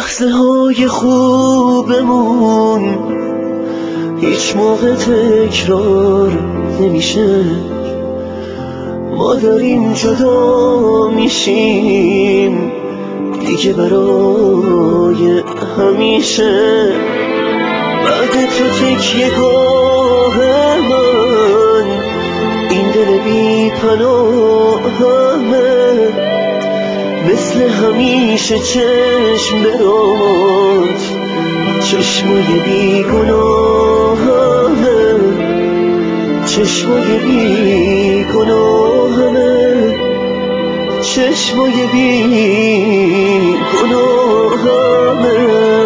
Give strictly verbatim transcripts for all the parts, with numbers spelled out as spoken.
لحظه های خوبمون هیچ موقع تکرار نمیشه. ما داریم جدا میشیم دیگه برای همیشه. بعد تو تکیه گاه من این دل بی پناهمه، مثل همیشه چشم برات چشمای بی گناهمه، چشمای بی گناهمه، چشمای بی گناهمه.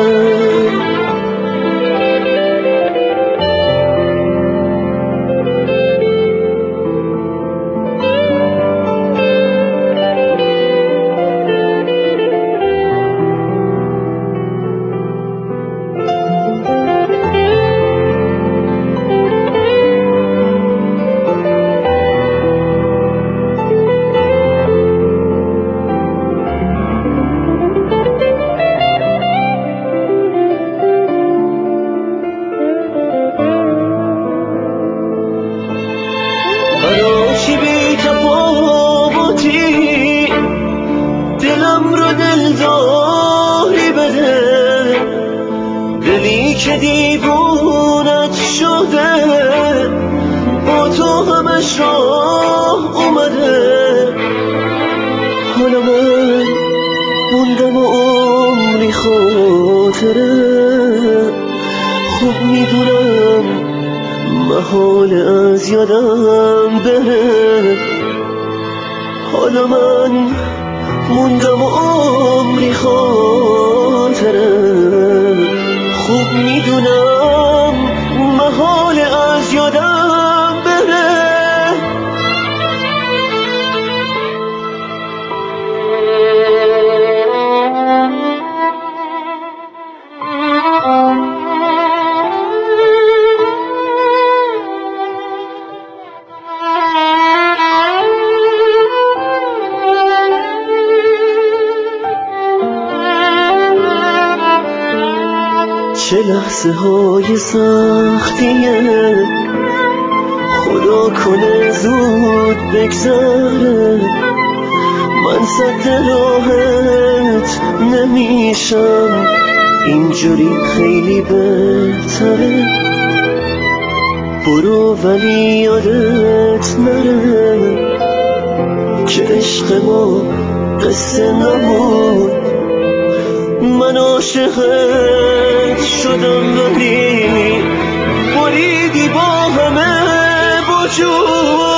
برای بی تفاوتی دلم رو دلداری بده، دلی که دیوونت شده با تو همش راه اومده. حالا من موندم و عمری خاطره، خوب میدونم محال از یادم بره. حالا من موندم و عمری خاطره، خوب میدونم محال از یادم بره. چه لحظه های سختیه، خدا کنه زود بگذره. من سد راحت نمیشم، اینجوری خیلی بهتره. برو ولی یادت نره که عشق ما قصه نبود. من عاشقت شدم ولی بریدی با همه وجود.